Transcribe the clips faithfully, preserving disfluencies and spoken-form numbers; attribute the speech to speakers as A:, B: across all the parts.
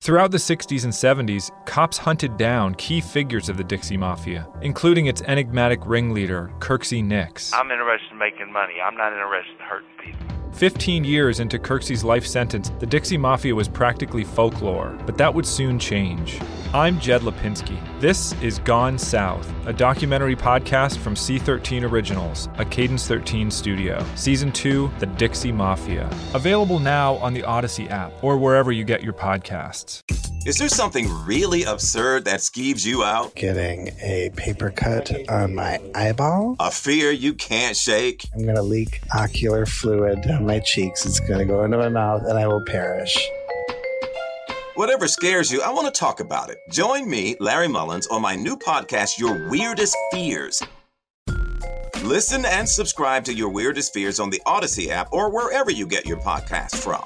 A: Throughout the sixties and seventies, cops hunted down key figures of the Dixie Mafia, including its enigmatic ringleader, Kirksey Nix.
B: I'm interested in making money. I'm not interested in hurting people.
A: Fifteen years into Kirksey's life sentence, the Dixie Mafia was practically folklore, but that would soon change. I'm Jed Lipinski. This is Gone South, a documentary podcast from C thirteen Originals, a Cadence thirteen studio. Season two, The Dixie Mafia. Available now on the Odyssey app or wherever you get your podcasts.
C: Is there something really absurd that skeeves you out?
D: Getting a paper cut on my eyeball.
C: A fear you can't shake?
D: I'm going to leak ocular fluid down my cheeks. It's going to go into my mouth and I will perish.
C: Whatever scares you, I want to talk about it. Join me, Larry Mullins, on my new podcast, Your Weirdest Fears. Listen and subscribe to Your Weirdest Fears on the Odyssey app or wherever you get your podcasts from.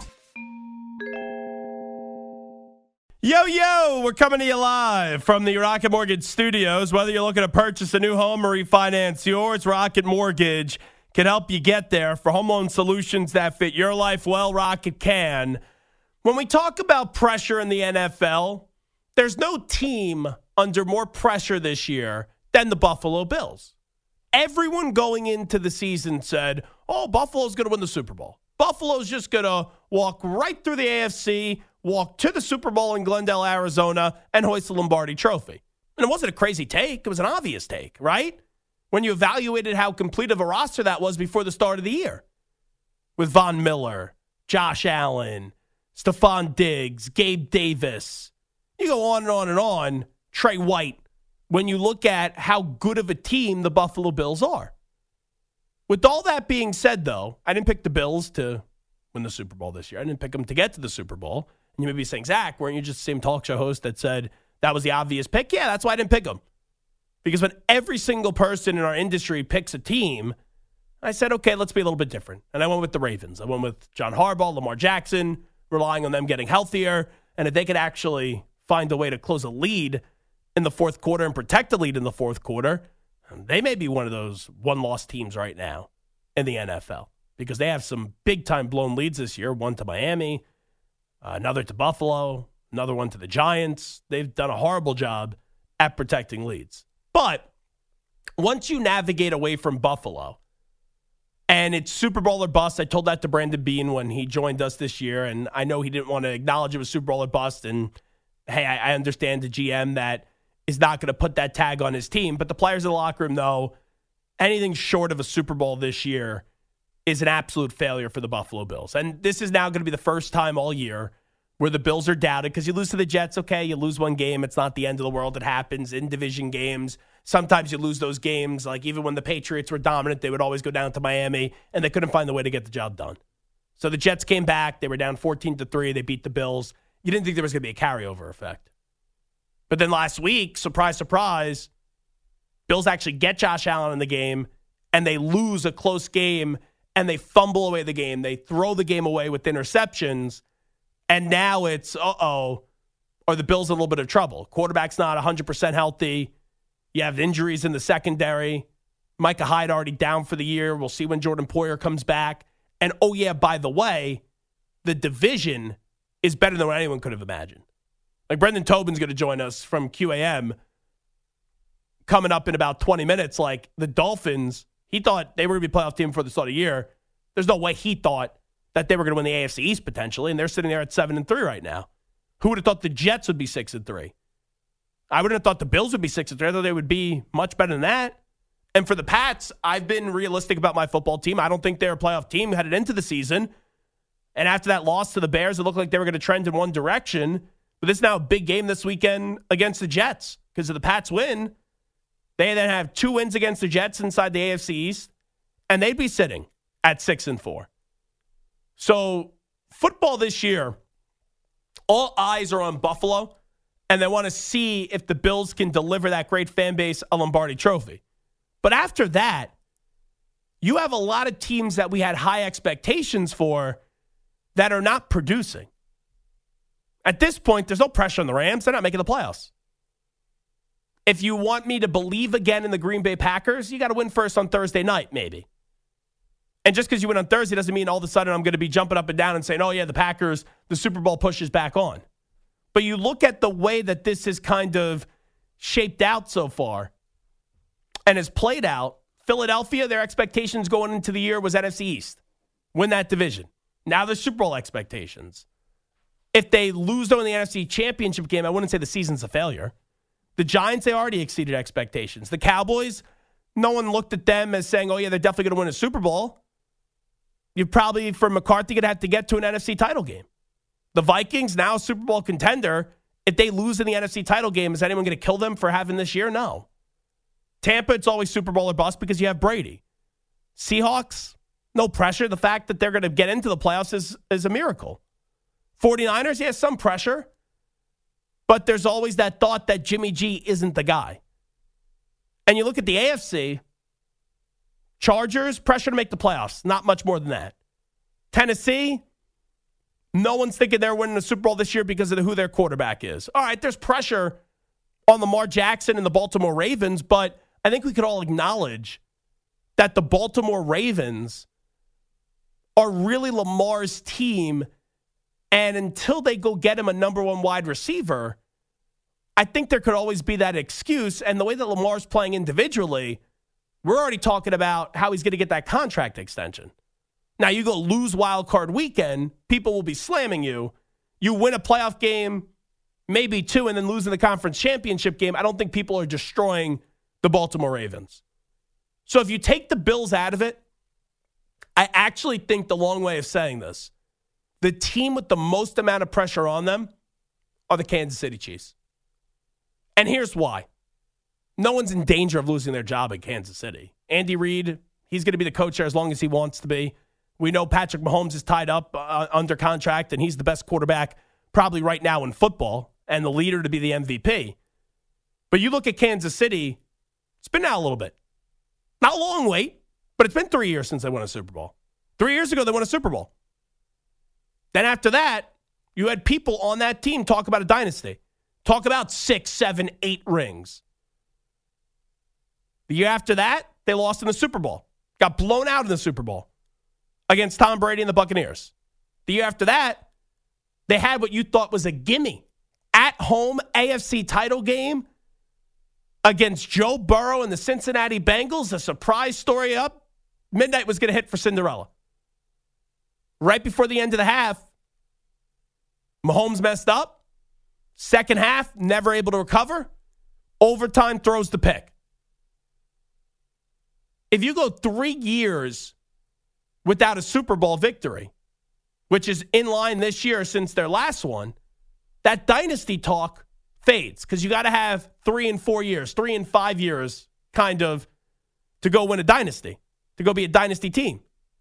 E: Yo, yo, we're coming to you live from the Rocket Mortgage Studios. Whether you're looking to purchase a new home or refinance yours, Rocket Mortgage can help you get there. For home loan solutions that fit your life well, Rocket can. When we talk about pressure in the N F L, there's no team under more pressure this year than the Buffalo Bills. Everyone going into the season said, oh, Buffalo's going to win the Super Bowl. Buffalo's just going to walk right through the A F C, walk to the Super Bowl in Glendale, Arizona, and hoist the Lombardi Trophy. And it wasn't a crazy take. It was an obvious take, right? When you evaluated how complete of a roster that was before the start of the year. With Von Miller, Josh Allen, Stephon Diggs, Gabe Davis. You go on and on and on. Trey White. When you look at how good of a team the Buffalo Bills are. With all that being said, though, I didn't pick the Bills to win the Super Bowl this year. I didn't pick them to get to the Super Bowl. And you may be saying, Zach, weren't you just the same talk show host that said that was the obvious pick? Yeah, that's why I didn't pick them. Because when every single person in our industry picks a team, I said, okay, let's be a little bit different. And I went with the Ravens. I went with John Harbaugh, Lamar Jackson, relying on them getting healthier. And if they could actually find a way to close a lead in the fourth quarter and protect the lead in the fourth quarter, they may be one of those one-loss teams right now in the N F L. Because they have some big-time blown leads this year, one to Miami, Uh, another to Buffalo, another one to the Giants. They've done a horrible job at protecting leads. But once you navigate away from Buffalo, and it's Super Bowl or bust, I told that to Brandon Beane when he joined us this year, and I know he didn't want to acknowledge it was Super Bowl or bust, and hey, I, I understand the G M that is not going to put that tag on his team, but the players in the locker room know anything short of a Super Bowl this year is an absolute failure for the Buffalo Bills. And this is now going to be the first time all year where the Bills are doubted because you lose to the Jets, okay, you lose one game. It's not the end of the world. It happens in division games. Sometimes you lose those games. Like even when the Patriots were dominant, they would always go down to Miami, and they couldn't find the way to get the job done. So the Jets came back. They were down fourteen to three. They beat the Bills. You didn't think there was going to be a carryover effect. But then last week, surprise, surprise, Bills actually get Josh Allen in the game, and they lose a close game, and they fumble away the game. They throw the game away with interceptions. And now it's, uh-oh, are the Bills in a little bit of trouble? Quarterback's not one hundred percent healthy. You have injuries in the secondary. Micah Hyde already down for the year. We'll see when Jordan Poyer comes back. And, oh, yeah, by the way, the division is better than what anyone could have imagined. Like, Brendan Tobin's going to join us from Q A M coming up in about twenty minutes. Like, the Dolphins, he thought they were going to be a playoff team for the start of the year. There's no way he thought that they were going to win the A F C East potentially, and they're sitting there at seven and three right now. Who would have thought the Jets would be six and three? I wouldn't have thought the Bills would be six and three. I thought they would be much better than that. And for the Pats, I've been realistic about my football team. I don't think they're a playoff team headed into the season. And after that loss to the Bears, it looked like they were going to trend in one direction. But this is now a big game this weekend against the Jets. Because if the Pats win, they then have two wins against the Jets inside the A F C East, and they'd be sitting at six and four. So football this year, all eyes are on Buffalo, and they want to see if the Bills can deliver that great fan base a Lombardi Trophy. But after that, you have a lot of teams that we had high expectations for that are not producing. At this point, there's no pressure on the Rams. They're not making the playoffs. If you want me to believe again in the Green Bay Packers, you got to win first on Thursday night, maybe. And just because you win on Thursday doesn't mean all of a sudden I'm going to be jumping up and down and saying, oh, yeah, the Packers, the Super Bowl push is back on. But you look at the way that this is kind of shaped out so far and has played out. Philadelphia, their expectations going into the year was N F C East. Win that division. Now the Super Bowl expectations. If they lose though in the N F C Championship game, I wouldn't say the season's a failure. The Giants, they already exceeded expectations. The Cowboys, no one looked at them as saying, oh yeah, they're definitely going to win a Super Bowl. You probably, for McCarthy, going to have to get to an N F C title game. The Vikings, now a Super Bowl contender. If they lose in the N F C title game, is anyone going to kill them for having this year? No. Tampa, it's always Super Bowl or bust because you have Brady. Seahawks, no pressure. The fact that they're going to get into the playoffs is, is a miracle. 49ers, yeah, some pressure. But there's always that thought that Jimmy G isn't the guy. And you look at the A F C, Chargers, pressure to make the playoffs. Not much more than that. Tennessee, no one's thinking they're winning the Super Bowl this year because of who their quarterback is. All right, there's pressure on Lamar Jackson and the Baltimore Ravens, but I think we could all acknowledge that the Baltimore Ravens are really Lamar's team, and until they go get him a number one wide receiver, I think there could always be that excuse. And the way that Lamar's playing individually, we're already talking about how he's going to get that contract extension. Now, you go lose wild card weekend, people will be slamming you. You win a playoff game, maybe two, and then lose in the conference championship game. I don't think people are destroying the Baltimore Ravens. So if you take the Bills out of it, I actually think the long way of saying this, the team with the most amount of pressure on them are the Kansas City Chiefs. And here's why. No one's in danger of losing their job at Kansas City. Andy Reid, he's going to be the coach there as long as he wants to be. We know Patrick Mahomes is tied up uh, under contract, and he's the best quarterback probably right now in football and the leader to be the M V P. But you look at Kansas City, it's been now a little bit. Not a long wait, but it's been three years since they won a Super Bowl. Three years ago, they won a Super Bowl. Then after that, you had people on that team talk about a dynasty. Talk about six, seven, eight rings. The year after that, they lost in the Super Bowl. Got blown out in the Super Bowl against Tom Brady and the Buccaneers. The year after that, they had what you thought was a gimme. At home A F C title game against Joe Burrow and the Cincinnati Bengals. A surprise story up. Midnight was going to hit for Cinderella. Right before the end of the half, Mahomes messed up. Second half, never able to recover. Overtime, throws the pick. If you go three years without a Super Bowl victory, which is in line this year since their last one, that dynasty talk fades because you got to have three and four years, three and five years kind of to go win a dynasty, to go be a dynasty team.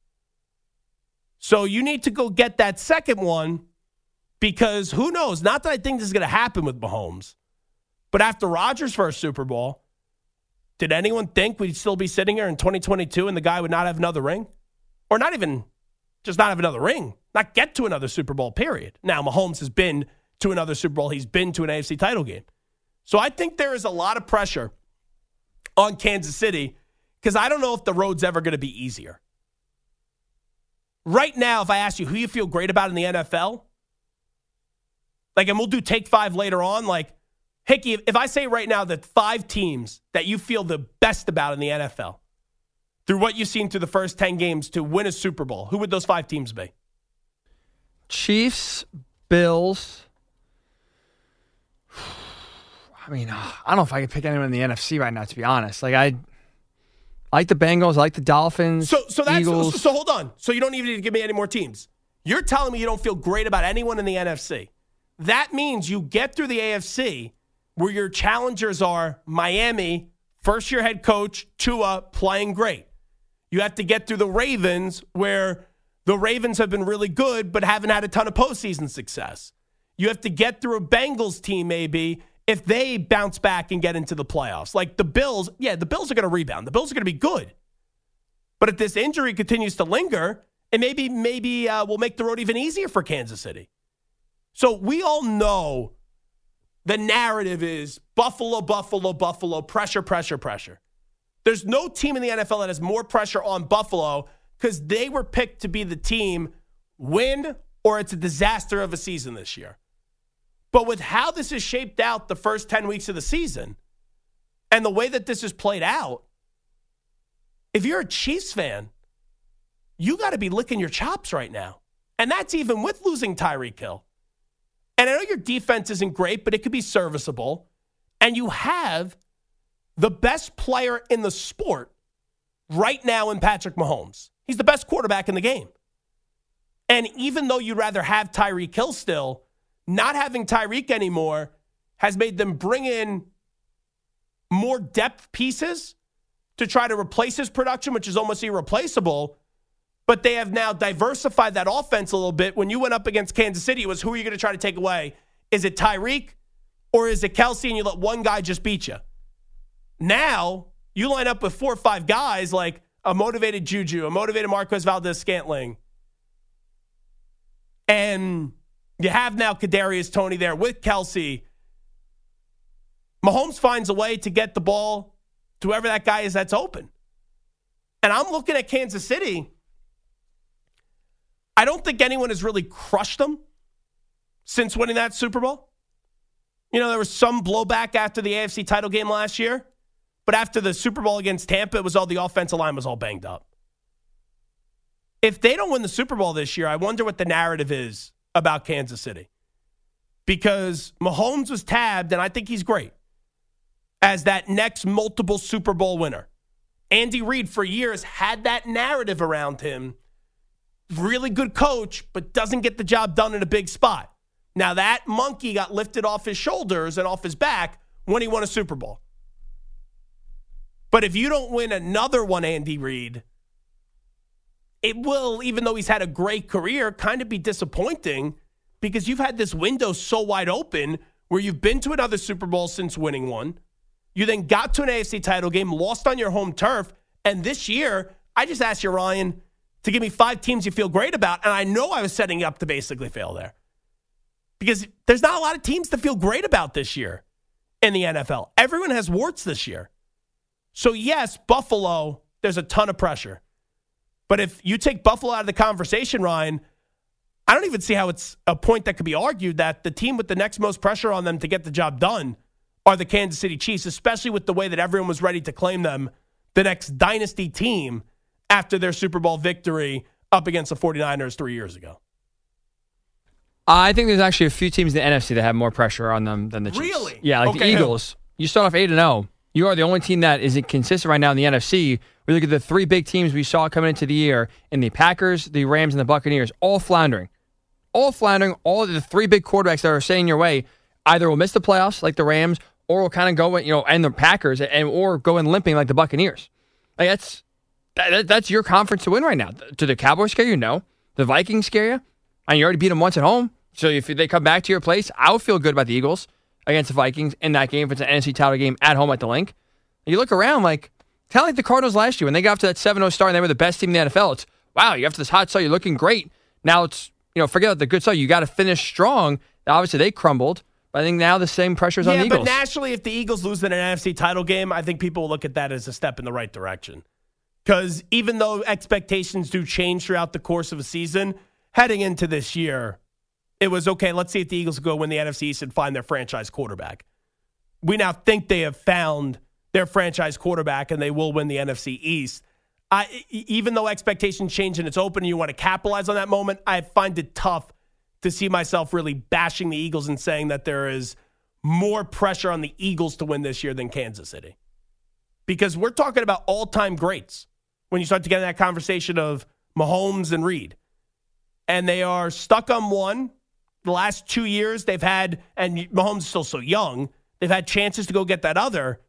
E: So you need to go get that second one because who knows? Not that I think this is going to happen with Mahomes, but after Rodgers' first Super Bowl, did anyone think we'd still be sitting here in twenty twenty-two and the guy would not have another ring? Or not even just not have another ring, not get to another Super Bowl, period. Now, Mahomes has been to another Super Bowl. He's been to an A F C title game. So I think there is a lot of pressure on Kansas City because I don't know if the road's ever going to be easier. Right now, if I ask you who you feel great about in the N F L, like, and we'll do take five later on, like, Hickey, if I say right now that five teams that you feel the best about in the N F L, through what you've seen through the first ten games to win a Super Bowl, who would those five teams be?
F: Chiefs, Bills. I mean, I don't know if I could pick anyone in the N F C right now, to be honest. Like, I, I like the Bengals, I like the Dolphins,
E: so, so that's,
F: Eagles.
E: So, so hold on. So you don't even need to give me any more teams. You're telling me you don't feel great about anyone in the N F C. That means you get through the A F C where your challengers are Miami, first-year head coach, Tua, playing great. You have to get through the Ravens where the Ravens have been really good but haven't had a ton of postseason success. You have to get through a Bengals team maybe if they bounce back and get into the playoffs. Like the Bills, yeah, the Bills are going to rebound. The Bills are going to be good. But if this injury continues to linger, it maybe, maybe uh, will make the road even easier for Kansas City. So we all know the narrative is Buffalo, Buffalo, Buffalo, pressure, pressure, pressure. There's no team in the N F L that has more pressure on Buffalo because they were picked to be the team win or it's a disaster of a season this year. But with how this is shaped out the first ten weeks of the season and the way that this is played out, if you're a Chiefs fan, you got to be licking your chops right now. And that's even with losing Tyreek Hill. And I know your defense isn't great, but it could be serviceable. And you have the best player in the sport right now in Patrick Mahomes. He's the best quarterback in the game. And even though you'd rather have Tyreek Hill still, not having Tyreek anymore has made them bring in more depth pieces to try to replace his production, which is almost irreplaceable. But they have now diversified that offense a little bit. When you went up against Kansas City, it was who are you going to try to take away? Is it Tyreek or is it Kelsey and you let one guy just beat you? Now, you line up with four or five guys like a motivated Juju, a motivated Marquez Valdez-Scantling. And you have now Kadarius Toney there with Kelsey. Mahomes finds a way to get the ball to whoever that guy is that's open. And I'm looking at Kansas City. I don't think anyone has really crushed them since winning that Super Bowl. You know, there was some blowback after the A F C title game last year. But after the Super Bowl against Tampa, it was all the offensive line was all banged up. If they don't win the Super Bowl this year, I wonder what the narrative is about Kansas City. Because Mahomes was tabbed, and I think he's great, as that next multiple Super Bowl winner. Andy Reid, for years, had that narrative around him. Really good coach, but doesn't get the job done in a big spot. Now, that monkey got lifted off his shoulders and off his back when he won a Super Bowl. But if you don't win another one, Andy Reid, it will, even though he's had a great career, kind of be disappointing because you've had this window so wide open where you've been to another Super Bowl since winning one. You then got to an A F C title game, lost on your home turf. And this year, I just asked you, Ryan, to give me five teams you feel great about. And I know I was setting you up to basically fail there. Because there's not a lot of teams to feel great about this year in the N F L. Everyone has warts this year. So, yes, Buffalo, there's a ton of pressure. But if you take Buffalo out of the conversation, Ryan, I don't even see how it's a point that could be argued that the team with the next most pressure on them to get the job done are the Kansas City Chiefs, especially with the way that everyone was ready to claim them the next dynasty team after their Super Bowl victory up against the 49ers three years ago.
F: I think there's actually a few teams in the N F C that have more pressure on them than the Chiefs.
E: Really?
F: Yeah, like
E: okay,
F: the Eagles. You start off eight and oh. You are the only team that isn't consistent right now in the N F C. We look at the three big teams we saw coming into the year in the Packers, the Rams, and the Buccaneers, all floundering. All floundering. All of the three big quarterbacks that are staying your way either will miss the playoffs like the Rams or will kind of go, you know, and the Packers, and or go in limping like the Buccaneers. Like that's that, that's your conference to win right now. Do the Cowboys scare you? No. The Vikings scare you? And you already beat them once at home. So if they come back to your place, I would feel good about the Eagles against the Vikings in that game if it's an N F C title game at home at the Link. You look around like, kind of like the Cardinals last year when they got off to that seven oh start and they were the best team in the N F L. It's, wow, you have this hot start, you're looking great. Now it's, you know, forget about the good start. You got to finish strong. Obviously, they crumbled. But I think now the same pressure is
E: yeah,
F: on the Eagles.
E: Yeah, but nationally, if the Eagles lose in an N F C title game, I think people will look at that as a step in the right direction. Because even though expectations do change throughout the course of a season, heading into this year, it was, okay, let's see if the Eagles go win the N F C East and find their franchise quarterback. We now think they have found their franchise quarterback and they will win the N F C East. I, even though expectations change and it's open and you want to capitalize on that moment, I find it tough to see myself really bashing the Eagles and saying that there is more pressure on the Eagles to win this year than Kansas City. Because we're talking about all-time greats when you start to get in that conversation of Mahomes and Reid. And they are stuck on one. The last two years they've had, and Mahomes is still so young, they've had chances to go get that other.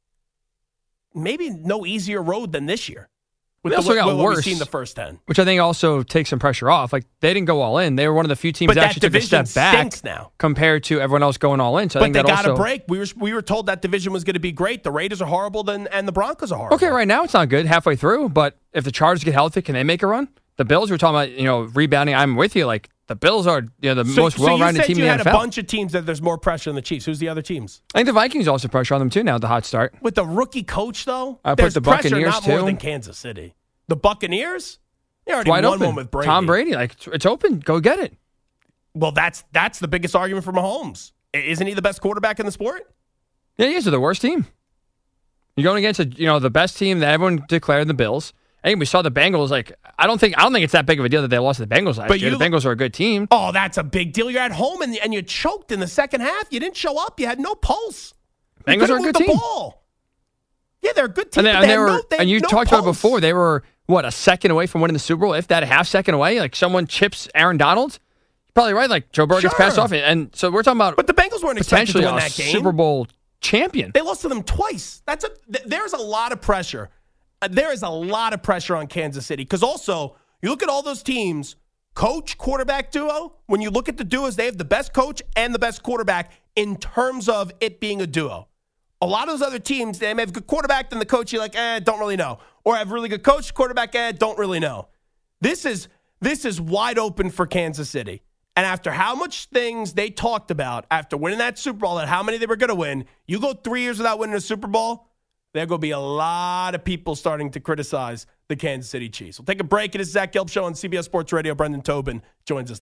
E: Maybe no easier road than this year. With
F: They also
E: the,
F: got
E: what
F: worse,
E: we've seen the first ten.
F: Which I think also takes some pressure off. Like, they didn't go all in. They were one of the few teams
E: But
F: that
E: that
F: actually took a
E: division
F: step back
E: stinks now.
F: compared to everyone else going all in. So I
E: But
F: think
E: they
F: that
E: got
F: also,
E: a break. We were we were told that division was going to be great. The Raiders are horrible, then and the Broncos are horrible.
F: Okay, right now it's not good halfway through, but if the Chargers get healthy, can they make a run? The Bills, we're talking about, you know, rebounding. I'm with you. Like, the Bills are, you know, the
E: So,
F: most well-rounded
E: so
F: team
E: you
F: in
E: said
F: the
E: you
F: N F L.
E: had a bunch of teams that there's more pressure than the Chiefs. Who's the other teams?
F: I think the Vikings also pressure on them too now with the hot start.
E: With the rookie coach, though,
F: I put
E: there's
F: the
E: pressure
F: Buccaneers,
E: not more
F: too.
E: than Kansas City. The Buccaneers? They already
F: Wide
E: won
F: open.
E: one with Brady.
F: Tom Brady, like, it's open. Go get it.
E: Well, that's that's the biggest argument for Mahomes. Isn't he the best quarterback in the sport?
F: Yeah, he is. They're the worst team. You're going against a, you know, the best team that everyone declared, the Bills. I think we saw the Bengals. Like, I don't think I don't think it's that big of a deal that they lost to the Bengals last
E: but
F: year.
E: You,
F: the Bengals are a good team.
E: Oh, that's a big deal. You're at home and and you choked in the second half. You didn't show up. You had no pulse. You
F: Bengals are a good
E: the
F: team.
E: Ball. Yeah, they're a good team.
F: And, they,
E: they
F: and, they were,
E: no, they
F: and you
E: no
F: talked
E: pulse.
F: about it before. They were what a second away from winning the Super Bowl. If that, a half second away. Like someone chips Aaron Donald. You're probably right. Like Joe Burrow
E: sure.
F: gets passed off, and so we're talking about.
E: But the Bengals weren't expected to
F: potentially
E: win
F: a
E: that game.
F: Super Bowl champion.
E: They lost to them twice. That's a. Th- there's a lot of pressure. Uh, there is a lot of pressure on Kansas City because also you look at all those teams, coach quarterback duo. When you look at the duos, they have the best coach and the best quarterback in terms of it being a duo. A lot of those other teams, they may have a good quarterback, then the coach you're like, eh, don't really know, or have really good coach, quarterback, eh, don't really know. This is this is wide open for Kansas City. And after how much things they talked about after winning that Super Bowl and how many they were going to win, you go three years without winning a Super Bowl, there are going to be a lot of people starting to criticize the Kansas City Chiefs. We'll take a break. It is Zach Gelb Show on C B S Sports Radio. Brendan Tobin joins us.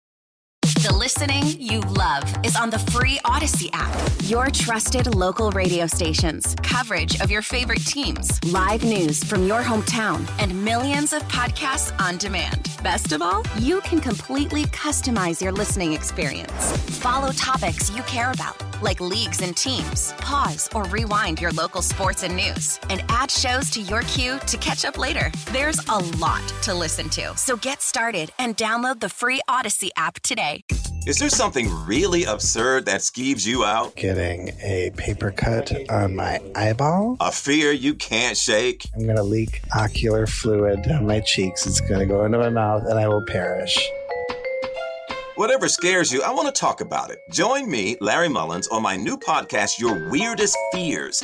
G: The listening you love is on the free Odyssey app. Your trusted local radio stations, coverage of your favorite teams, live news from your hometown, and millions of podcasts on demand. Best of all, you can completely customize your listening experience. Follow topics you care about, like leagues and teams. Pause or rewind your local sports and news, and add shows to your queue to catch up later. There's a lot to listen to, so get started and download the free Odyssey app today.
C: Is there something really absurd that skeeves you out?
D: Getting a paper cut on my eyeball.
C: A fear you can't shake?
D: I'm going to leak ocular fluid down my cheeks. It's going to go into my mouth and I will perish.
C: Whatever scares you, I want to talk about it. Join me, Larry Mullins, on my new podcast, Your Weirdest Fears.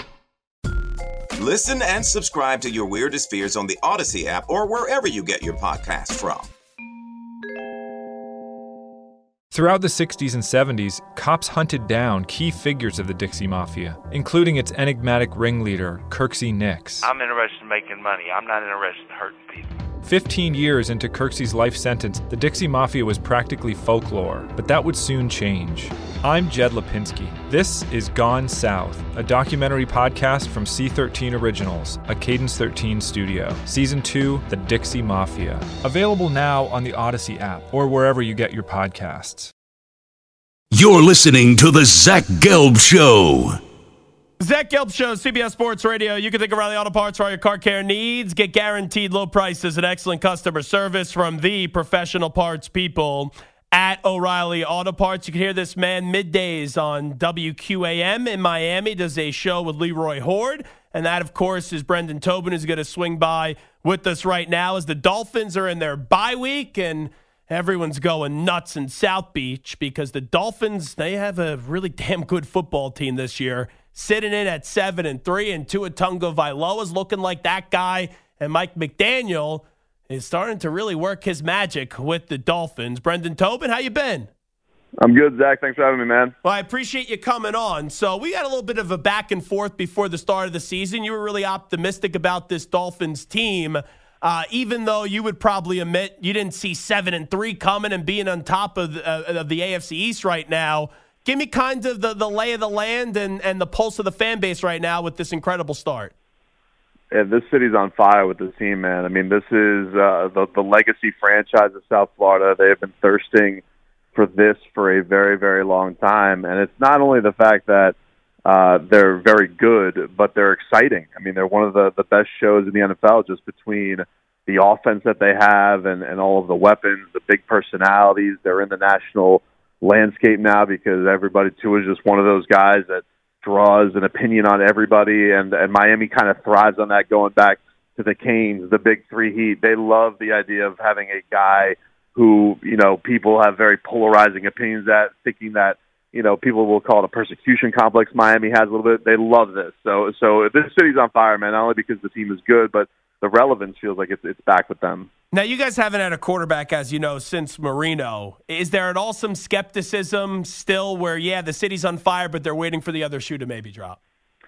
C: Listen and subscribe to Your Weirdest Fears on the Odyssey app or wherever you get your podcasts from.
A: Throughout the sixties and seventies, cops hunted down key figures of the Dixie Mafia, including its enigmatic ringleader, Kirksey Nix.
B: I'm interested in making money. I'm not interested in hurting people.
A: Fifteen years into Kirksey's life sentence, the Dixie Mafia was practically folklore, but that would soon change. I'm Jed Lipinski. This is Gone South, a documentary podcast from C thirteen Originals, a Cadence thirteen studio. Season two, The Dixie Mafia. Available now on the Odyssey app or wherever you get your podcasts.
H: You're listening to The Zach Gelb Show.
E: Zach Gelb Show, C B S Sports Radio. You can think of O'Reilly Auto Parts for all your car care needs. Get guaranteed low prices and excellent customer service from the professional parts people at O'Reilly Auto Parts. You can hear this man middays on W Q A M in Miami. Does a show with Leroy Horde. And that, of course, is Brendan Tobin, who's going to swing by with us right now as the Dolphins are in their bye week. And everyone's going nuts in South Beach because the Dolphins, they have a really damn good football team this year. Sitting in at seven and three, and Tua Tagovailoa's looking like that guy, and Mike McDaniel is starting to really work his magic with the Dolphins. Brendan Tobin, how you been?
I: I'm good, Zach. Thanks for having me, man.
E: Well, I appreciate you coming on. So we got a little bit of a back and forth before the start of the season. You were really optimistic about this Dolphins team, uh, even though you would probably admit you didn't see seven and three coming and being on top of, uh, of the A F C East right now. Give me kind of the, the lay of the land and, and the pulse of the fan base right now with this incredible start.
I: Yeah, this city's on fire with this team, man. I mean, this is uh, the, the legacy franchise of South Florida. They have been thirsting for this for a very, very long time. And it's not only the fact that uh, they're very good, but they're exciting. I mean, they're one of the, the best shows in the N F L just between the offense that they have and, and all of the weapons, the big personalities. They're in the national landscape now because everybody too is just one of those guys that draws an opinion on everybody, and, and Miami kind of thrives on that going back to the Canes, the big three Heat. They love the idea of having a guy who, you know, people have very polarizing opinions at, thinking that, you know, people will call it a persecution complex Miami has a little bit. They love this. So so this city's on fire, man, not only because the team is good, but the relevance feels like it's it's back with them.
E: Now, you guys haven't had a quarterback, as you know, since Marino. Is there at all some skepticism still where, yeah, the city's on fire, but they're waiting for the other shoe to maybe drop?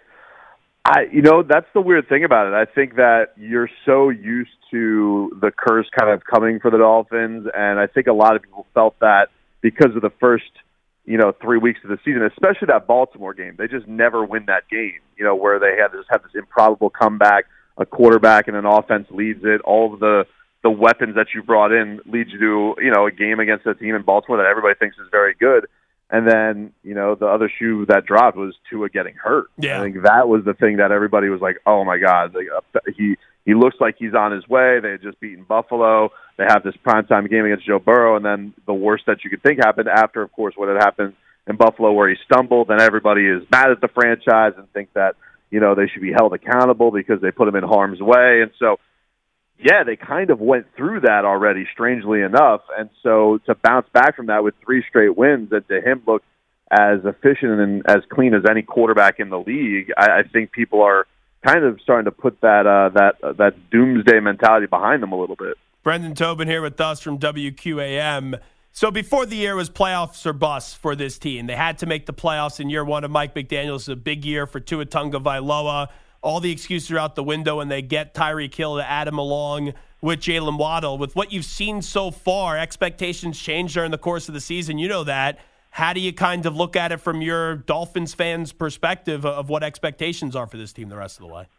I: I, you know, that's the weird thing about it. I think that you're so used to the curse kind of coming for the Dolphins, and I think a lot of people felt that because of the first, you know, three weeks of the season, especially that Baltimore game. They just never win that game, you know, where they had to just have this improbable comeback, a quarterback and an offense leads it. All of the, the weapons that you brought in leads you to, you know, a game against a team in Baltimore that everybody thinks is very good. And then, you know, the other shoe that dropped was Tua getting hurt.
E: Yeah.
I: I think that was the thing that everybody was like, oh, my God, like, uh, he he looks like he's on his way. They had just beaten Buffalo. They have this primetime game against Joe Burrow, and then the worst that you could think happened after, of course, what had happened in Buffalo where he stumbled, and everybody is mad at the franchise and think that, you know, they should be held accountable because they put him in harm's way. And so, yeah, they kind of went through that already, strangely enough. And so to bounce back from that with three straight wins and to him look as efficient and as clean as any quarterback in the league, I, I think people are kind of starting to put that uh, that uh, that doomsday mentality behind them a little bit.
E: Brendan Tobin here with us from W Q A M. So before the year was playoffs or bust for this team. They had to make the playoffs in year one of Mike McDaniels. A big year for Tua Tagovailoa. All the excuses are out the window, and they get Tyreek Hill to add him along with Jalen Waddle. With what you've seen so far, expectations change during the course of the season. You know that. How do you kind of look at it from your Dolphins fans' perspective of what expectations are for this team the rest of the way?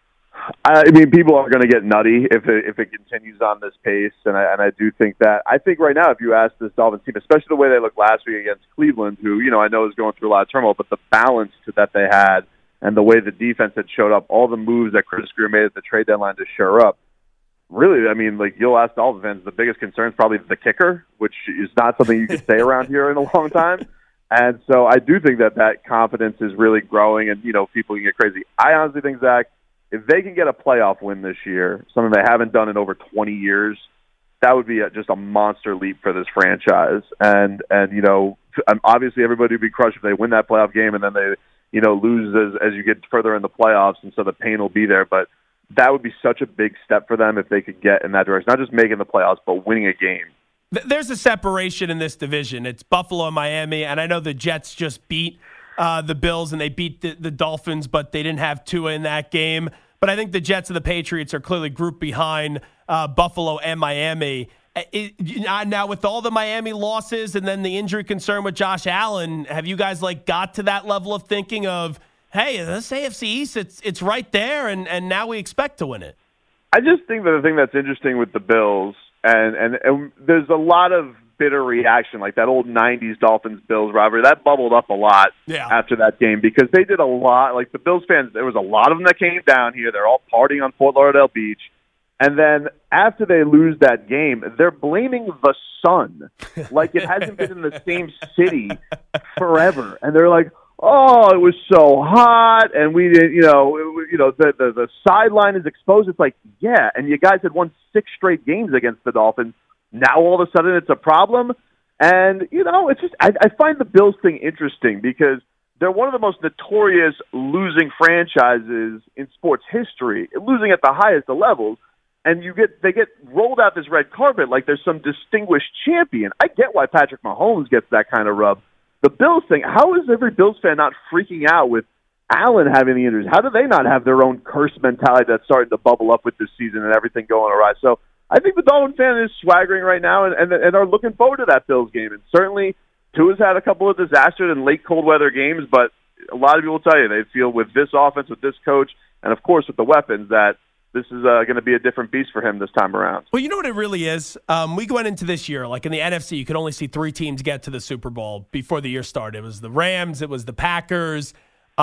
I: I mean, people are going to get nutty if it, if it continues on this pace, and I, and I do think that. I think right now, if you ask this Dolphins team, especially the way they looked last week against Cleveland, who, you know, I know is going through a lot of turmoil, but the balance to, that they had and the way the defense had showed up, all the moves that Chris Greer made at the trade deadline to shore up, really, I mean, like, you'll ask Dolphins fans, the biggest concern is probably the kicker, which is not something you could say around here in a long time. And so I do think that that confidence is really growing, and, you know, people can get crazy. I honestly think, Zach, if they can get a playoff win this year, something they haven't done in over twenty years, that would be a, just a monster leap for this franchise. And, and you know, obviously everybody would be crushed if they win that playoff game and then they, you know, lose as, as you get further in the playoffs, and so the pain will be there. But that would be such a big step for them if they could get in that direction, not just making the playoffs, but winning a game.
E: There's a separation in this division. It's Buffalo and Miami, and I know the Jets just beat uh, the Bills and they beat the, the Dolphins, but they didn't have Tua in that game. But I think the Jets and the Patriots are clearly grouped behind uh, Buffalo and Miami. It, now, with all the Miami losses and then the injury concern with Josh Allen, have you guys like got to that level of thinking of, hey, this A F C East, it's it's right there, and, and now we expect to win it?
I: I just think that the thing that's interesting with the Bills, and, and, and there's a lot of bitter reaction, like that old nineties Dolphins-Bills rivalry, that bubbled up a lot
E: yeah.
I: after that game because they did a lot. Like the Bills fans, there was a lot of them that came down here. They're all partying on Fort Lauderdale Beach. And then after they lose that game, they're blaming the sun. Like it hasn't been in the same city forever. And they're like, oh, it was so hot, and we didn't, you know, it, you know, the, the the sideline is exposed. It's like, yeah, and you guys had won six straight games against the Dolphins. Now all of a sudden it's a problem, and you know, it's just I, I find the Bills thing interesting because they're one of the most notorious losing franchises in sports history, losing at the highest of levels. And you get they get rolled out this red carpet like there's some distinguished champion. I get why Patrick Mahomes gets that kind of rub. The Bills thing, how is every Bills fan not freaking out with Allen having the injuries? How do they not have their own curse mentality that's starting to bubble up with this season and everything going awry? So I think the Dolphin fan is swaggering right now and, and, and are looking forward to that Bills game. And certainly Tua's had a couple of disastrous and late cold weather games, but a lot of people tell you they feel with this offense, with this coach, and of course with the weapons that this is uh, going to be a different beast for him this time around.
E: Well, you know what it really is? Um, we went into this year, like in the N F C, you could only see three teams get to the Super Bowl before the year started. It was the Rams, it was the Packers,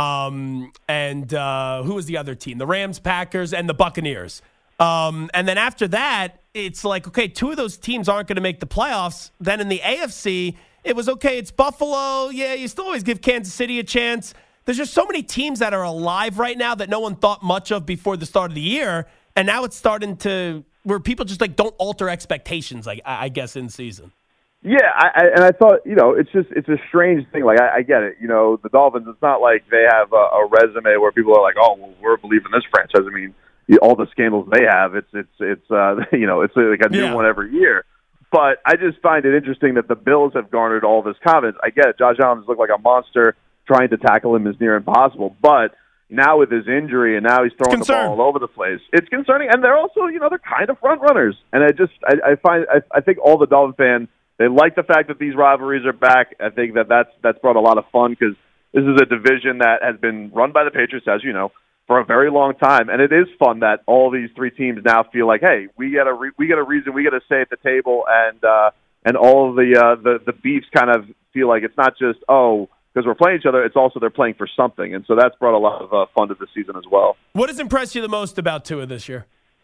E: um, and uh, who was the other team? The Rams, Packers, and the Buccaneers. Um, and then after that, it's like, okay, two of those teams aren't going to make the playoffs. Then in the A F C, it was, okay, it's Buffalo. Yeah, you still always give Kansas City a chance. There's just so many teams that are alive right now that no one thought much of before the start of the year, and now it's starting to where people just like don't alter expectations, like I guess in season.
I: Yeah, I, I, and I thought, you know, it's just it's a strange thing. Like I, I get it, you know, the Dolphins. It's not like they have a, a resume where people are like, oh, well, we're believing this franchise. I mean, all the scandals they have, it's it's it's uh, you know, it's like a new
E: yeah.
I: one every year. But I just find it interesting that the Bills have garnered all this confidence. I get it, Josh Allen has looked like a monster. Trying to tackle him is near impossible. But now with his injury and now he's throwing the ball all over the place, it's concerning. And they're also, you know, they're kind of front runners. And I just, I, I find, I, I think all the Dolphin fan they like the fact that these rivalries are back. I think that that's, that's brought a lot of fun because this is a division that has been run by the Patriots, as you know, for a very long time. And it is fun that all these three teams now feel like, hey, we got a, re- we got a reason, we got to stay at the table. And, uh, and all of the, uh, the, the beefs kind of feel like it's not just, oh, because we're playing each other, it's also they're playing for something. And so that's brought a lot of uh, fun to the season as well.
E: What has impressed you the most about Tua this year?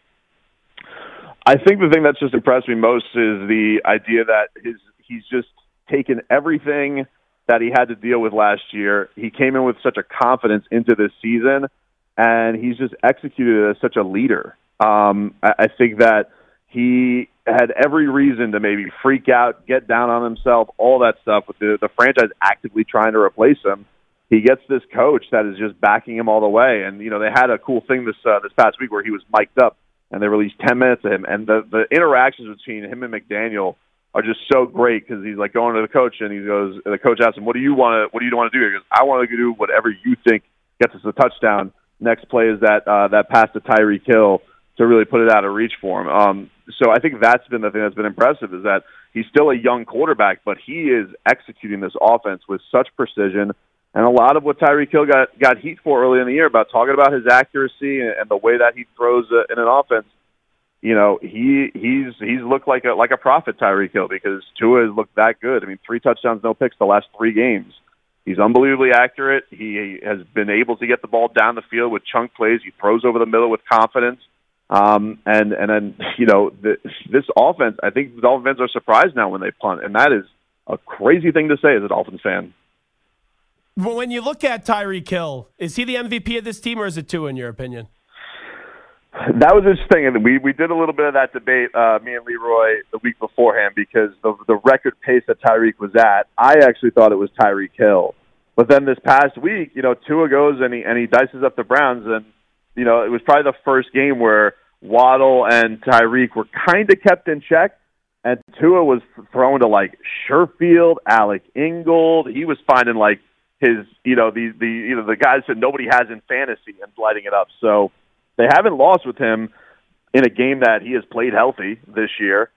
I: I think the thing that's just impressed me most is the idea that his he's just taken everything that he had to deal with last year. He came in with such a confidence into this season, and he's just executed as such a leader. Um, I, I think that he had every reason to maybe freak out, get down on himself, all that stuff, with the, the franchise actively trying to replace him. He gets this coach that is just backing him all the way. And, you know, they had a cool thing this uh, this past week where he was mic'd up, and they released ten minutes of him. And the, the interactions between him and McDaniel are just so great because he's like going to the coach, and he goes, and the coach asks him, what do you want to, what do you want to do? He goes, I want to do whatever you think gets us a touchdown. Next play is that, uh, that pass to Tyreek Hill to really put it out of reach for him. Um, so I think that's been the thing that's been impressive is that he's still a young quarterback, but he is executing this offense with such precision. And a lot of what Tyreek Hill got, got heat for early in the year about talking about his accuracy and, and the way that he throws uh, in an offense, you know, he he's he's looked like a like a prophet, Tyreek Hill, because Tua has looked that good. I mean, three touchdowns, no picks the last three games. He's unbelievably accurate. He has been able to get the ball down the field with chunk plays. He throws over the middle with confidence. Um, and, and then, you know, the, this offense, I think the Dolphins are surprised now when they punt, and that is a crazy thing to say as a Dolphins fan.
E: Well, when you look at Tyreek Hill, is he the M V P of this team, or is it Tua, in your opinion?
I: That was interesting, and we, we did a little bit of that debate, uh, me and Leroy, the week beforehand, because the, the record pace that Tyreek was at, I actually thought it was Tyreek Hill. But then this past week, you know, Tua goes and he, and he dices up the Browns, and you know, it was probably the first game where Waddle and Tyreek were kind of kept in check, and Tua was thrown to, like, Sherfield, Alec Ingold. He was finding, like, his, you know, the, the, you know, the guys that nobody has in fantasy and lighting it up. So they haven't lost with him in a game that he has played healthy this year,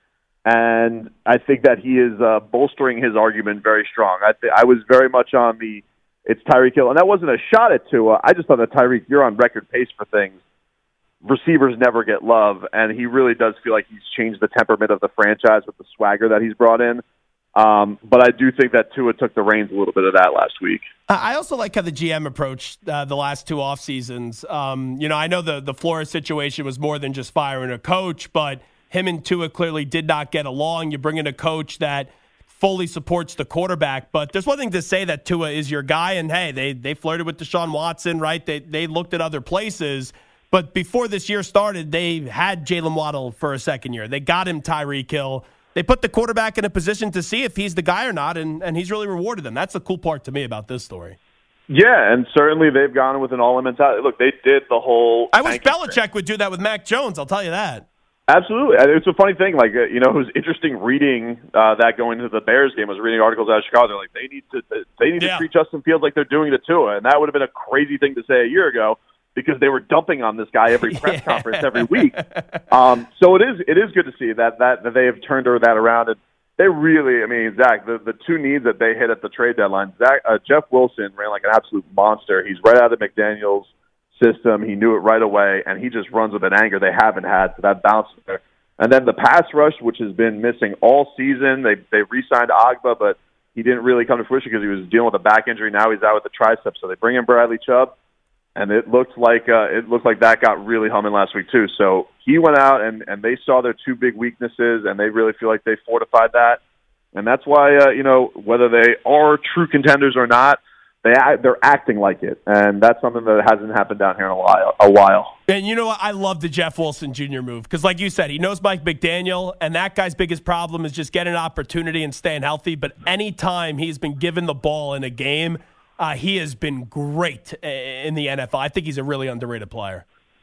I: and I think that he is uh, bolstering his argument very strong. I, th- I was very much on the it's Tyreek Hill. And that wasn't a shot at Tua. I just thought that Tyreek, you're on record pace for things. Receivers never get love, and he really does feel like he's changed the temperament of the franchise with the swagger that he's brought in. Um, but I do think that Tua took the reins a little bit of that last week.
E: I also like how the G M approached uh, the last two off seasons. Um, you know, I know the, the Flores situation was more than just firing a coach, but him and Tua clearly did not get along. You bring in a coach that fully supports the quarterback, but there's one thing to say that Tua is your guy, and hey, they they flirted with Deshaun Watson, right? They they looked at other places, but before this year started, they had Jalen Waddle for a second year. They got him Tyreek Hill. They put the quarterback in a position to see if he's the guy or not, and, and he's really rewarded them. That's the cool part to me about this story.
I: Yeah, and certainly they've gone with an all-in mentality. Look, they did the whole...
E: I wish Belichick thing. would do that with Mac Jones, I'll tell you that.
I: Absolutely. It's a funny thing. Like, uh, you know, it was interesting reading uh, that going into the Bears game. I was reading articles out of Chicago. They're like, they need to they need yeah. to treat Justin Fields like they're doing to Tua. And that would have been a crazy thing to say a year ago because they were dumping on this guy every press yeah. conference every week. Um, so it is it is good to see that, that, that they have turned that around. And they really, I mean, Zach, the, the two needs that they hit at the trade deadline, Zach, uh, Jeff Wilson ran like an absolute monster. He's right out of McDaniels system. He knew it right away, and he just runs with an anger they haven't had, so that bounce there. And then the pass rush, which has been missing all season. They they re-signed Agba, but he didn't really come to fruition because he was dealing with a back injury. Now he's out with the tricep, so they bring in Bradley Chubb, and it looked like uh, it looked like that got really humming last week too. So he went out, and, and they saw their two big weaknesses, and they really feel like they fortified that. And that's why, uh, you know, whether they are true contenders or not, They they're acting like it, and that's something that hasn't happened down here in a while. A while.
E: And you know what? I love the Jeff Wilson Junior move because, like you said, he knows Mike McDaniel, and that guy's biggest problem is just getting an opportunity and staying healthy. But anytime he's been given the ball in a game, uh, he has been great in the N F L. I think he's a really underrated player.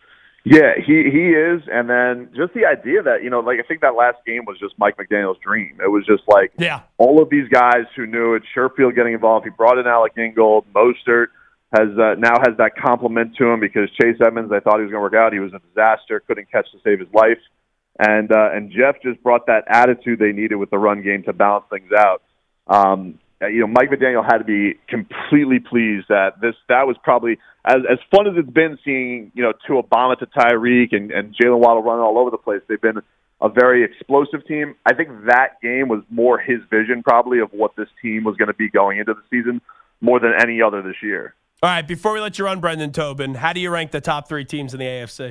I: Yeah, he, he is, and then just the idea that, you know, like I think that last game was just Mike McDaniel's dream. It was just like
E: yeah.
I: all of these guys who knew it, Sherfield getting involved. He brought in Alec Ingold. Mostert has uh, now has that compliment to him because Chase Edmonds, I thought he was going to work out. He was a disaster, couldn't catch to save his life. And uh, and Jeff just brought that attitude they needed with the run game to balance things out. Um, you know, Mike McDaniel had to be completely pleased that this that was probably as as fun as it's been seeing, you know, to Obama to Tyreek and, and Jalen Waddle running all over the place. They've been a very explosive team. I think that game was more his vision probably of what this team was going to be going into the season more than any other this year.
E: All right, before we let you run, Brendan Tobin, how do you rank the top three teams in the A F C?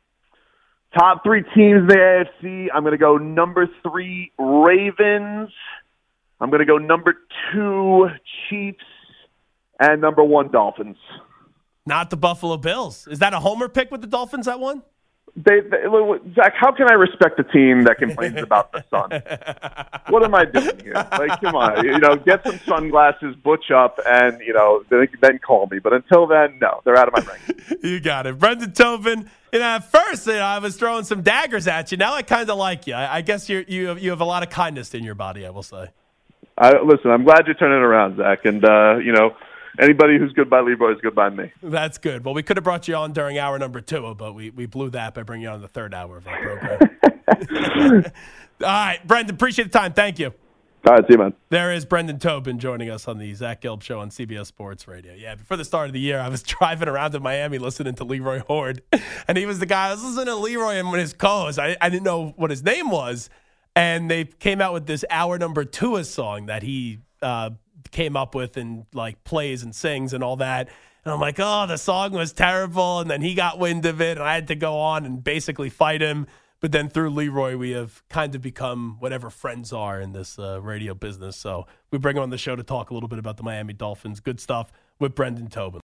I: Top three teams in the A F C, I'm going to go number three, Ravens. I'm going to go number two, Chiefs. And number one, Dolphins.
E: Not the Buffalo Bills. Is that a homer pick with the Dolphins that won?
I: They, they, Zach, how can I respect a team that complains about the sun? What am I doing here? Like, come on, you know, get some sunglasses, butch up, and you know, then, then call me. But until then, no, they're out of my rank.
E: You got it, Brendan Tobin. You know, at first, you know, I was throwing some daggers at you. Now I kind of like you. I, I guess you you have, you have a lot of kindness in your body. I will say.
I: I, listen, I'm glad you're turning it around, Zach, and uh, you know. Anybody who's good by Leroy is good by me.
E: That's good. Well, we could have brought you on during hour number two, but we, we blew that by bringing you on the third hour of our program. All right, Brendan, appreciate the time. Thank you.
I: All right, see you, man.
E: There is Brendan Tobin joining us on the Zach Gelb Show on C B S Sports Radio. Yeah, before the start of the year, I was driving around in Miami listening to Leroy Horde, and he was the guy. I was listening to Leroy and his co-host. I, I didn't know what his name was, and they came out with this hour number two song that he uh, came up with and like plays and sings and all that. And I'm like, oh, the song was terrible. And then he got wind of it, and I had to go on and basically fight him. But then through Leroy, we have kind of become whatever friends are in this uh, radio business. So we bring him on the show to talk a little bit about the Miami Dolphins. Good stuff with Brendan Tobin.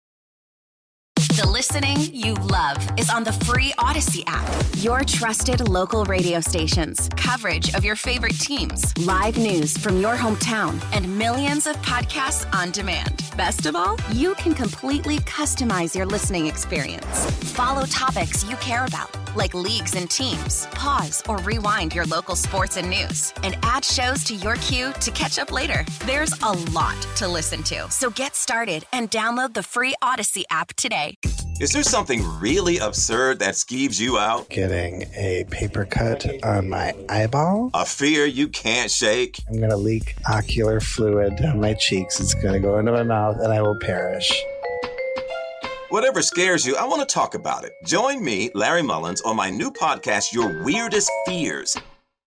G: The listening you love is on the free Odyssey app. Your trusted local radio stations, coverage of your favorite teams, live news from your hometown, and millions of podcasts on demand. Best of all, you can completely customize your listening experience. Follow topics you care about, like leagues and teams. Pause or rewind your local sports and news, and add shows to your queue to catch up later. There's a lot to listen to, so get started and download the free Odyssey app today.
C: Is there something really absurd that skeeves you out?
D: Getting a paper cut on my eyeball.
C: A fear you can't shake?
D: I'm going to leak ocular fluid down my cheeks. It's going to go into my mouth and I will perish.
C: Whatever scares you, I want to talk about it. Join me, Larry Mullins, on my new podcast, Your Weirdest Fears.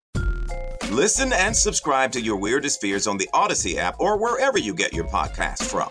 C: Listen and subscribe to Your Weirdest Fears on the Odyssey app or wherever you get your podcasts from.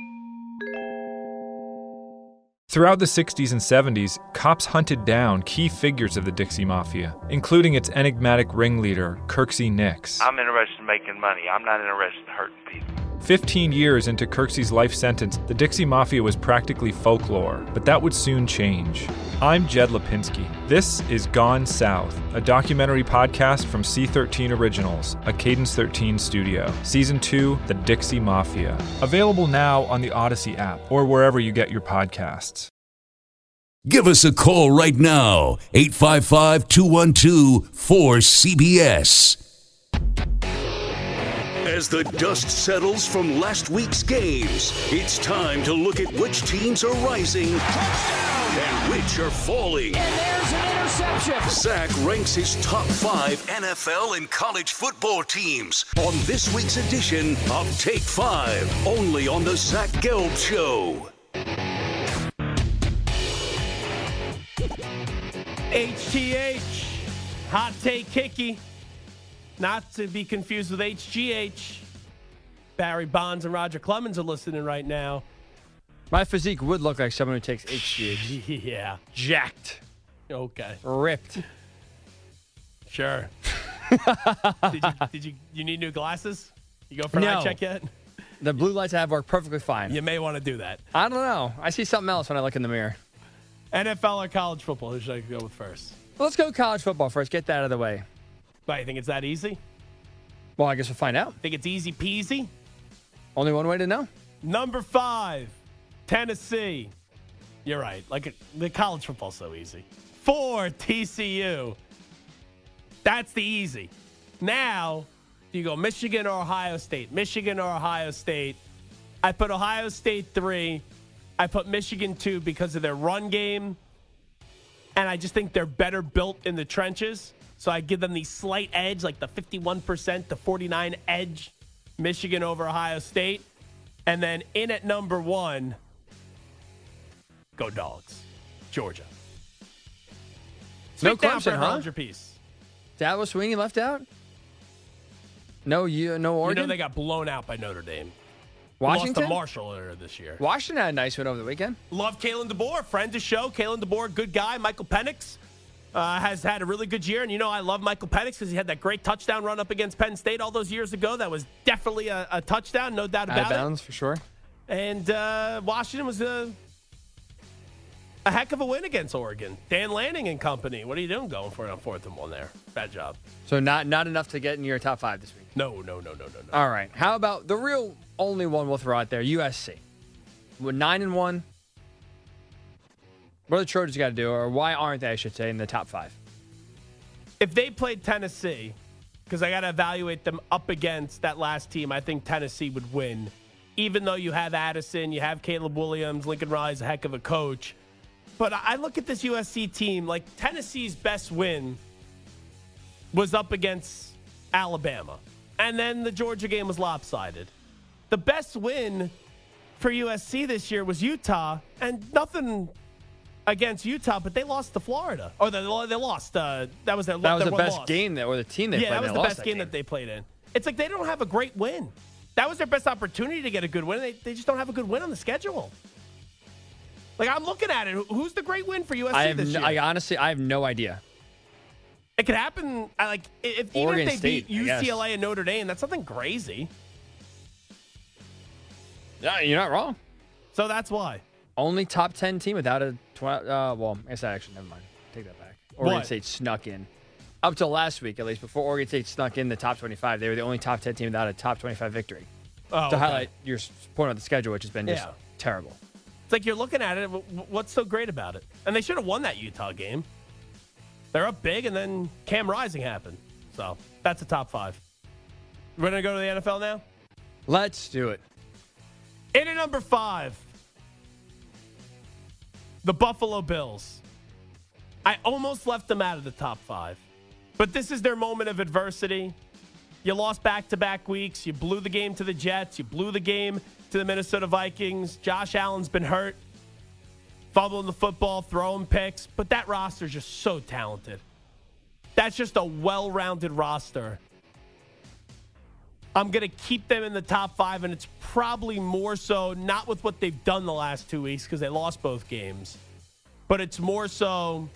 A: Throughout the sixties and seventies, cops hunted down key figures of the Dixie Mafia, including its enigmatic ringleader, Kirksey Nix.
B: I'm interested in making money. I'm not interested in hurting people.
A: Fifteen years into Kirksey's life sentence, the Dixie Mafia was practically folklore, but that would soon change. I'm Jed Lipinski. This is Gone South, a documentary podcast from C thirteen Originals, a Cadence thirteen studio. Season two, The Dixie Mafia. Available now on the Odyssey app or wherever you get your podcasts.
H: Give us a call right now, eight five five, two one two, four C B S. As the dust settles from last week's games, it's time to look at which teams are rising and which are falling.
J: And there's an interception.
H: Zach ranks his top five N F L and college football teams on this week's edition of Take Five, only on the Zach Gelb Show.
E: H T H, Hot Take Hickey. Not to be confused with H G H. Barry Bonds and Roger Clemens are listening right now.
F: My physique would look like someone who takes H G H.
E: Yeah. Jacked. Okay.
F: Ripped.
E: Sure. did you, did you you need new glasses? You go for an
F: no.
E: eye check yet?
F: The blue lights I have work perfectly fine.
E: You may want to do that.
F: I don't know. I see something else when I look in the mirror.
E: N F L or college football? Who should I go with first?
F: Well, let's go college football first. Get that out of the way.
E: Why, you think it's that easy?
F: Well, I guess we'll find out.
E: Think it's easy peasy?
F: Only one way to know.
E: Number five, Tennessee. You're right. Like, the college football's so easy. Four, T C U. That's the easy. Now, do you go Michigan or Ohio State? Michigan or Ohio State? I put Ohio State three. I put Michigan two because of their run game. and I just think they're better built in the trenches. So I give them the slight edge, like the fifty-one percent to forty-nine edge, Michigan over Ohio State. And then in at number one, go Dogs, Georgia.
F: No
E: Down for
F: Clemson,
E: a
F: huh?
E: hundred piece.
F: Dallas Sweeney left out? No, you, no Oregon?
E: You know they got blown out by Notre Dame.
F: Washington?
E: Lost to Marshall earlier this year.
F: Washington had a nice win over the weekend.
E: Love Kalen DeBoer, friend to show. Kalen DeBoer, good guy. Michael Penix uh, has had a really good year. And you know I love Michael Penix because he had that great touchdown run up against Penn State all those years ago. That was definitely a, a touchdown, no doubt
F: Out
E: about
F: of bounds,
E: it.
F: for sure.
E: And uh, Washington was a, a heck of a win against Oregon. Dan Lanning and company. What are you doing going for it on fourth and one there? Bad job.
F: So not not enough to get in your top five this week.
E: No, no, no, no, no, no.
F: All right. How about the real only one we'll throw out there, U S C. We're nine and one. What do the Trojans got to do, or why aren't they, I should say, in the top five?
E: If they played Tennessee, because I got to evaluate them up against that last team, I think Tennessee would win. Even though you have Addison, you have Caleb Williams, Lincoln Riley's a heck of a coach. But I look at this U S C team, like Tennessee's best win was up against Alabama. And then the Georgia game was lopsided. The best win for U S C this year was Utah, and nothing against Utah, but they lost to Florida. Or they, they lost. Uh, that was their
F: That was
E: their
F: the
E: one
F: best
E: loss.
F: game that, or the team they
E: yeah,
F: played.
E: that was
F: they
E: the
F: lost
E: best
F: that
E: game,
F: game
E: that they played in. It's like they don't have a great win. That was their best opportunity to get a good win. They, they just don't have a good win on the schedule. Like, I'm looking at it. Who's the great win for U S C
F: I have
E: this
F: no,
E: year?
F: I honestly, I have no idea.
E: It could happen. I Like, if, even
F: Oregon
E: if they
F: State,
E: beat
F: I
E: U
F: guess.
E: C L A and Notre Dame, that's something crazy.
F: Yeah, you're not wrong.
E: So that's why.
F: Only top ten team without a twelve. Uh, well, I guess that actually, never mind. Take that back. Oregon
E: What?
F: State snuck in. Up till last week, at least, before Oregon State snuck in the top twenty-five, they were the only top ten team without a top twenty-five victory.
E: Oh,
F: to
E: okay.
F: highlight your point on the schedule, which has been just
E: Yeah.
F: terrible.
E: It's like you're looking at it. w- What's so great about it? And they should have won that Utah game. They're up big, and then Cam Rising happened. So that's a top five. We're going to go to the N F L now?
F: Let's do it.
E: In at number five, the Buffalo Bills. I almost left them out of the top five, but this is their moment of adversity. You lost back-to-back weeks. You blew the game to the Jets. You blew the game to the Minnesota Vikings. Josh Allen's been hurt, fumbling the football, throwing picks, but that roster is just so talented. That's just a well-rounded roster. I'm going to keep them in the top five, and it's probably more so not with what they've done the last two weeks because they lost both games, but it's more so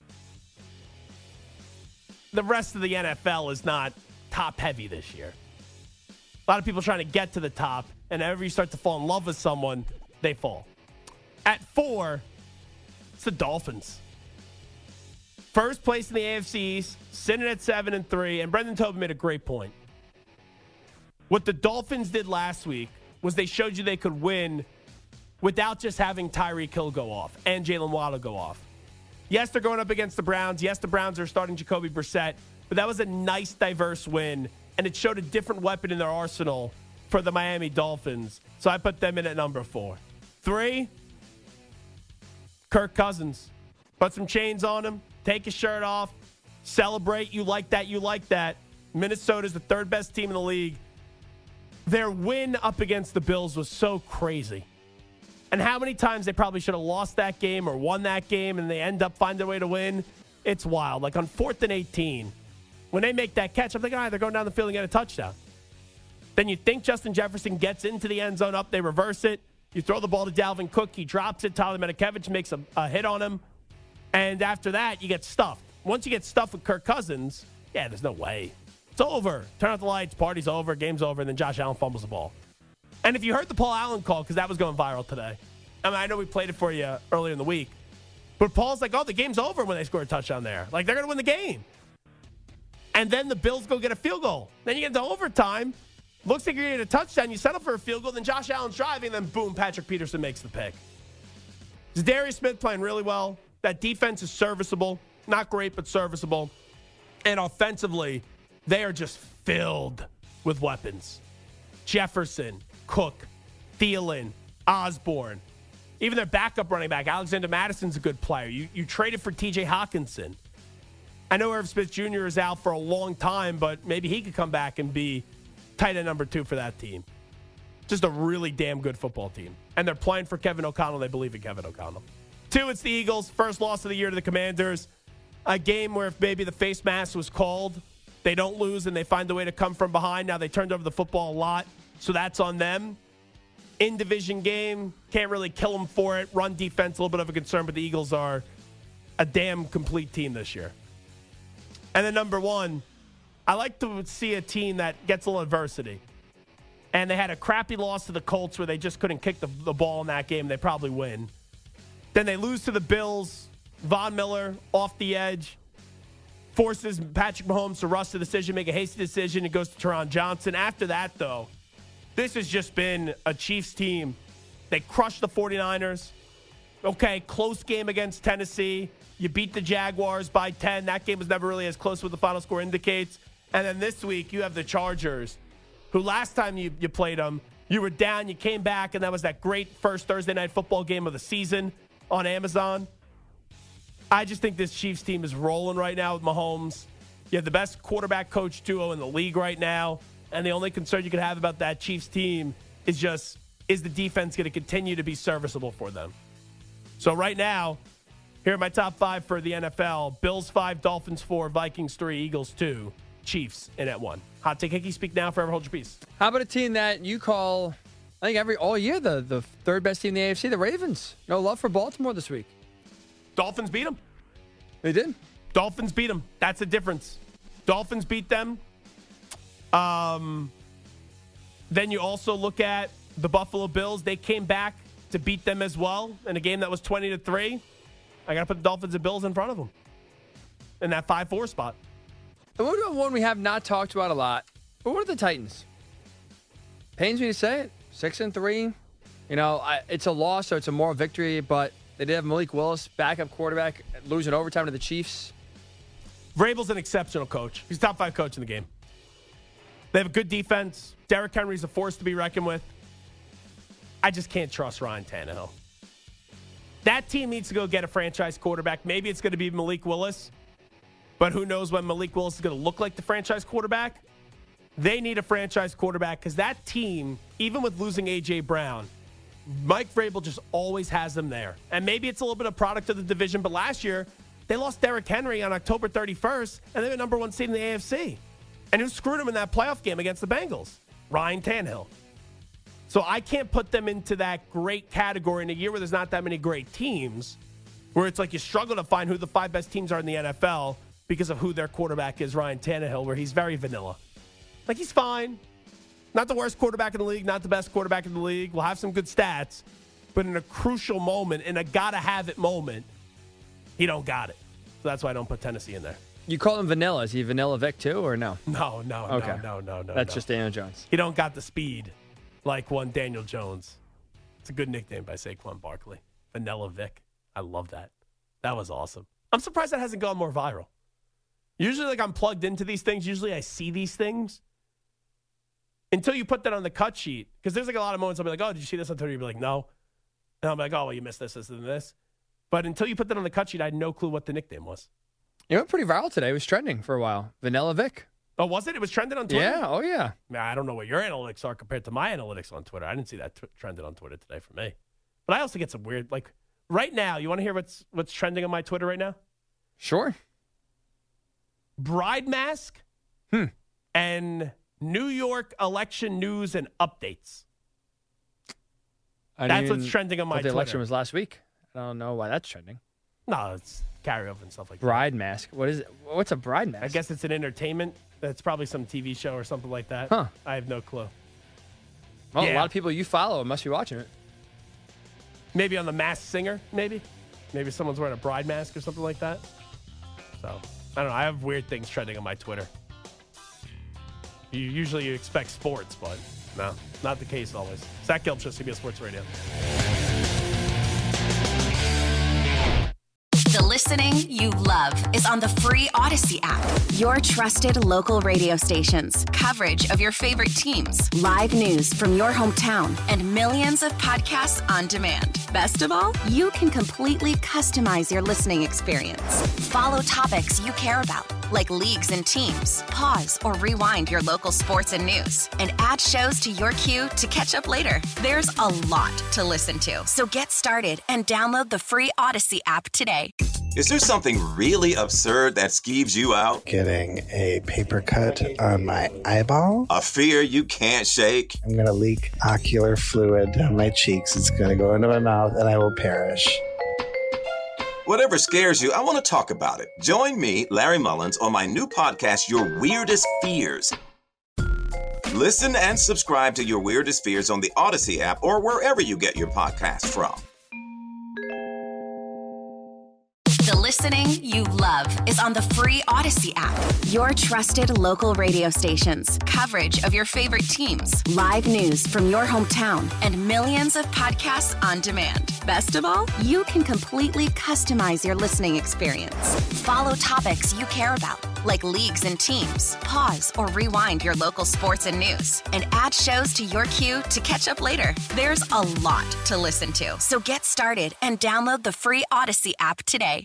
E: the rest of the N F L is not top-heavy this year. A lot of people trying to get to the top, and whenever you start to fall in love with someone, they fall. At four, it's the Dolphins. First place in the A F C East, sitting at seven and three, and Brendan Tobin made a great point. What the Dolphins did last week was they showed you they could win without just having Tyreek Hill go off and Jalen Waddle go off. Yes, they're going up against the Browns. Yes, the Browns are starting Jacoby Brissett, but that was a nice, diverse win, and it showed a different weapon in their arsenal for the Miami Dolphins. So I put them in at number four. Three, Kirk Cousins. Put some chains on him, take his shirt off, celebrate. You like that, you like that. Minnesota's the third best team in the league. Their win up against the Bills was so crazy. And how many times they probably should have lost that game or won that game and they end up finding their way to win? It's wild. Like on fourth and eighteen, when they make that catch, I'm like, all right, they're going down the field and get a touchdown. Then you think Justin Jefferson gets into the end zone up, they reverse it. You throw the ball to Dalvin Cook, he drops it. Tyler Metakevich makes a, a hit on him. And after that, you get stuffed. Once you get stuffed with Kirk Cousins, yeah, there's no way. It's over. Turn out the lights, party's over, game's over, and then Josh Allen fumbles the ball. And if you heard the Paul Allen call, because that was going viral today. I mean, I know we played it for you earlier in the week. But Paul's like, oh, the game's over when they score a touchdown there. Like, they're going to win the game. And then the Bills go get a field goal. Then you get into overtime. Looks like you're going to get a touchdown. You settle for a field goal. Then Josh Allen's driving. Then, boom, Patrick Peterson makes the pick. Zadarius Smith playing really well. That defense is serviceable. Not great, but serviceable. And offensively, they are just filled with weapons. Jefferson, Cook, Thielen, Osborne. Even their backup running back, Alexander Madison's a good player. You you traded for T J Hawkinson. I know Irv Smith Junior is out for a long time, but maybe he could come back and be tight end number two for that team. Just a really damn good football team. And they're playing for Kevin O'Connell. They believe in Kevin O'Connell. Two, it's the Eagles. First loss of the year to the Commanders. A game where if maybe the face mask was called, they don't lose and they find a way to come from behind. Now they turned over the football a lot, so that's on them. In-division game, can't really kill them for it. Run defense, a little bit of a concern, but the Eagles are a damn complete team this year. And then number one, I like to see a team that gets a little adversity. And they had a crappy loss to the Colts where they just couldn't kick the, the ball in that game. They probably win. Then they lose to the Bills. Von Miller off the edge forces Patrick Mahomes to rush the decision, make a hasty decision. It goes to Teron Johnson. After that, though, this has just been a Chiefs team. They crushed the 49ers. Okay, close game against Tennessee. You beat the Jaguars by ten. That game was never really as close as what the final score indicates. And then this week, you have the Chargers, who last time you, you played them, you were down, you came back, and that was that great first Thursday night football game of the season on Amazon. I just think this Chiefs team is rolling right now with Mahomes. You have the best quarterback coach duo in the league right now. And the only concern you could have about that Chiefs team is just, is the defense going to continue to be serviceable for them? So right now, here are my top five for the N F L. Bills five, Dolphins four, Vikings three, Eagles two, Chiefs in at one. Hot Take Hickey, speak now, forever hold your peace.
F: How about a team that you call, I think every all year, the, the third best team in the A F C, the Ravens? No love for Baltimore this week.
E: Dolphins beat them.
F: They did.
E: Dolphins beat them. That's the difference. Dolphins beat them. Um, then you also look at the Buffalo Bills. They came back to beat them as well in a game that was twenty to three. I got to put the Dolphins and Bills in front of them in that five four spot.
F: And what about one we have not talked about a lot? But what are the Titans? Pains me to say it. Six and three. You know, I, it's a loss, so it's a moral victory, but they did have Malik Willis, backup quarterback, losing overtime to the Chiefs.
E: Vrabel's an exceptional coach. He's top five coach in the game. They have a good defense. Derrick Henry's a force to be reckoned with. I just can't trust Ryan Tannehill. That team needs to go get a franchise quarterback. Maybe it's going to be Malik Willis, but who knows when Malik Willis is going to look like the franchise quarterback. They need a franchise quarterback because that team, even with losing A J. Brown, Mike Vrabel just always has them there. And maybe it's a little bit of product of the division, but last year they lost Derrick Henry on October thirty-first, and they were number one seed in the A F C. And who screwed them in that playoff game against the Bengals? Ryan Tannehill. So I can't put them into that great category in a year where there's not that many great teams, where it's like you struggle to find who the five best teams are in the N F L because of who their quarterback is, Ryan Tannehill, where he's very vanilla. Like, he's fine. Not the worst quarterback in the league, not the best quarterback in the league. Will have some good stats, but in a crucial moment, in a gotta-have-it moment, he don't got it. So that's why I don't put Tennessee in there.
F: You call him Vanilla. Is he Vanilla Vic too, or no?
E: No, no,
F: okay.
E: no, no, no, no.
F: That's
E: no.
F: just Daniel Jones.
E: He don't got the speed like one Daniel Jones. It's a good nickname by Saquon Barkley. Vanilla Vic. I love that. That was awesome. I'm surprised that hasn't gone more viral. Usually, like, I'm plugged into these things. Usually I see these things. Until you put that on the cut sheet. Because there's like a lot of moments I'll be like, oh, did you see this on Twitter? You'll be like, no. And I'm like, oh, well, you missed this, this, and this. But until you put that on the cut sheet, I had no clue what the nickname was.
F: It went pretty viral today. It was trending for a while. Vanilla Vic.
E: Oh, was it? It was trending on Twitter?
F: Yeah, oh yeah.
E: I don't know what your analytics are compared to my analytics on Twitter. I didn't see that t- trending on Twitter today for me. But I also get some weird, like, right now, you want to hear what's what's trending on my Twitter right now?
F: Sure.
E: Bride mask
F: hmm.
E: and New York election news and updates.
F: I
E: that's
F: mean,
E: what's trending on my
F: the
E: Twitter.
F: The election was last week. I don't know why that's trending.
E: No, it's carryover and stuff like
F: bride
E: that. Bride
F: mask. What is it? What's a bride mask?
E: I guess it's an entertainment. That's probably some T V show or something like that.
F: Huh.
E: I have no clue.
F: Well,
E: yeah.
F: a lot of people you follow must be watching it.
E: Maybe on The Masked Singer, maybe. Maybe someone's wearing a bride mask or something like that. So, I don't know. I have weird things trending on my Twitter. You usually you expect sports, but no, not the case always. Zach Gilchrist, C B S Sports Radio.
G: The Listening listening you love is on the free Odyssey app. Your trusted local radio stations, coverage of your favorite teams, live news from your hometown, and millions of podcasts on demand. Best of all, you can completely customize your listening experience. Follow topics you care about, like leagues and teams. Pause or rewind your local sports and news, and add shows to your queue to catch up later. There's a lot to listen to, so get started and download the free Odyssey app today.
C: Is there something really absurd that skeeves you out?
D: Getting a paper cut on my eyeball.
C: A fear you can't shake?
D: I'm going to leak ocular fluid down my cheeks. It's going to go into my mouth and I will perish.
C: Whatever scares you, I want to talk about it. Join me, Larry Mullins, on my new podcast, Your Weirdest Fears. Listen and subscribe to Your Weirdest Fears on the Odyssey app or wherever you get your podcasts from.
G: The listening you love is on the free Odyssey app. Your trusted local radio stations, coverage of your favorite teams, live news from your hometown, and millions of podcasts on demand. Best of all, you can completely customize your listening experience. Follow topics you care about, like leagues and teams. Pause or rewind your local sports and news, and add shows to your queue to catch up later. There's a lot to listen to, so get started and download the free Odyssey app today.